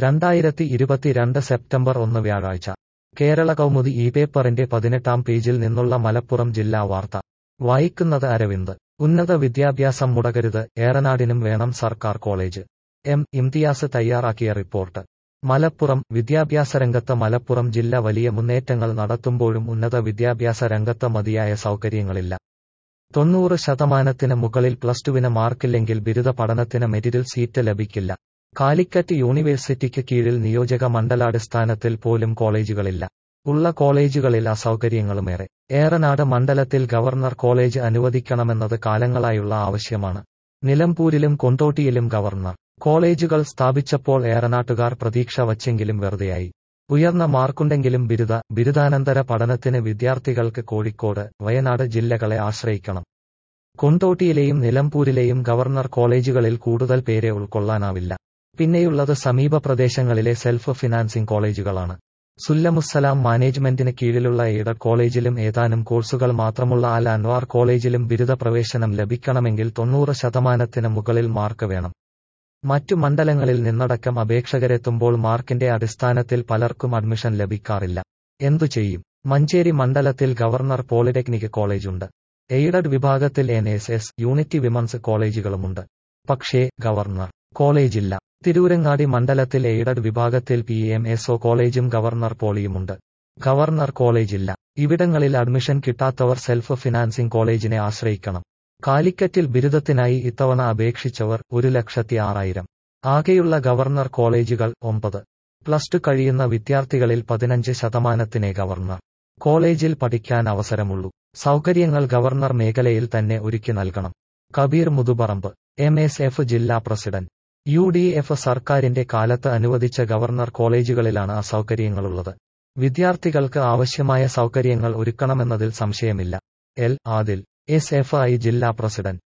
2022 September 1 വ്യാഴാഴ്ച കേരള കൗമുദി ഈ പേപ്പറിന്റെ 18-ാം പേജിൽ നിന്നുള്ള മലപ്പുറം ജില്ലാ വാർത്ത വായിക്കുന്നത് അരവിന്ദ്. ഉന്നത വിദ്യാഭ്യാസം മുടങ്ങരുത്, ഏറനാടിനും വേണം സർക്കാർ കോളേജ്. ഇംതിയാസ് തയ്യാറാക്കിയ റിപ്പോർട്ട്. മലപ്പുറം. വിദ്യാഭ്യാസ രംഗത്ത് മലപ്പുറം ജില്ല വലിയ മുന്നേറ്റങ്ങൾ നടത്തുമ്പോഴും ഉന്നത വിദ്യാഭ്യാസ രംഗത്ത് മതിയായ സൗകര്യങ്ങളില്ല. 90% മുകളിൽ പ്ലസ്ടുവിന് മാർക്കില്ലെങ്കിൽ ബിരുദ പഠനത്തിന് മെരിറ്റിൽ സീറ്റ് ലഭിക്കില്ല. കാലിക്കറ്റ് യൂണിവേഴ്സിറ്റിക്ക് കീഴിൽ നിയോജക മണ്ഡലാടിസ്ഥാനത്തിൽ പോലും കോളേജുകളില്ല. ഉള്ള കോളേജുകളിൽ അസൗകര്യങ്ങളുമേറെ. ഏറനാട് മണ്ഡലത്തിൽ ഗവർണർ കോളേജ് അനുവദിക്കണമെന്നത് കാലങ്ങളായുള്ള ആവശ്യമാണ്. നിലമ്പൂരിലും കൊണ്ടോട്ടിയിലും ഗവർണർ കോളേജുകൾ സ്ഥാപിച്ചപ്പോൾ ഏറനാട്ടുകാർ പ്രതീക്ഷ വച്ചെങ്കിലും വെറുതെയായി. ഉയർന്ന മാർക്കുണ്ടെങ്കിലും ബിരുദാനന്തര പഠനത്തിന് വിദ്യാർത്ഥികൾക്ക് കോഴിക്കോട്, വയനാട് ജില്ലകളെ ആശ്രയിക്കണം. കൊണ്ടോട്ടിയിലെയും നിലമ്പൂരിലെയും ഗവർണർ കോളേജുകളിൽ കൂടുതൽ പേരെ ഉൾക്കൊള്ളാനാവില്ല. പിന്നെയുള്ളത് സമീപ പ്രദേശങ്ങളിലെ സെൽഫ് ഫിനാൻസിംഗ് കോളേജുകളാണ്. സുല്ലമുസ്സലാം മാനേജ്മെന്റിന് കീഴിലുള്ള എയ്ഡഡ് കോളേജിലും ഏതാനും കോഴ്സുകൾ മാത്രമുള്ള അൽ അൻവാർ കോളേജിലും ബിരുദ പ്രവേശനം ലഭിക്കണമെങ്കിൽ 90% മുകളിൽ മാർക്ക് വേണം. മറ്റു മണ്ഡലങ്ങളിൽ നിന്നടക്കം അപേക്ഷകരെത്തുമ്പോൾ മാർക്കിന്റെ അടിസ്ഥാനത്തിൽ പലർക്കും അഡ്മിഷൻ ലഭിക്കാറില്ല. എന്തു ചെയ്യും? മഞ്ചേരി മണ്ഡലത്തിൽ ഗവർണർ പോളിടെക്നിക് കോളേജുണ്ട്. എയ്ഡഡ് വിഭാഗത്തിൽ NSS, യൂണിറ്റി വിമൻസ് കോളേജുകളുമുണ്ട്. പക്ഷേ ഗവർണർ കോളേജില്ല. തിരൂരങ്ങാടി മണ്ഡലത്തിൽ എയ്ഡഡ് വിഭാഗത്തിൽ PMSO കോളേജും ഗവർണർ പോളിയുമുണ്ട്. ഗവർണർ കോളേജില്ല. ഇവിടങ്ങളിൽ അഡ്മിഷൻ കിട്ടാത്തവർ സെൽഫ് ഫിനാൻസിംഗ് കോളേജിനെ ആശ്രയിക്കണം. കാലിക്കറ്റിൽ ബിരുദത്തിനായി ഇത്തവണ അപേക്ഷിച്ചവർ 1,06,000. ആകെയുള്ള ഗവർണർ കോളേജുകൾ 9. പ്ലസ്ടു കഴിയുന്ന വിദ്യാർത്ഥികളിൽ 15%-നെ ഗവർണർ കോളേജിൽ പഠിക്കാൻ അവസരമുള്ളൂ. സൗകര്യങ്ങൾ ഗവർണർ മേഖലയിൽ തന്നെ ഒരുക്കി നൽകണം. കബീർ മുതുപറമ്പ്, MSF ജില്ലാ പ്രസിഡന്റ്. UDF സർക്കാരിന്റെ കാലത്ത് അനുവദിച്ച ഗവർണർ കോളേജുകളിലാണ് അസൗകര്യങ്ങളുള്ളത്. വിദ്യാർത്ഥികൾക്ക് ആവശ്യമായ സൗകര്യങ്ങൾ ഒരുക്കണമെന്നതിൽ സംശയമില്ല. ആദിൽ, SFI ജില്ലാ പ്രസിഡന്റ്.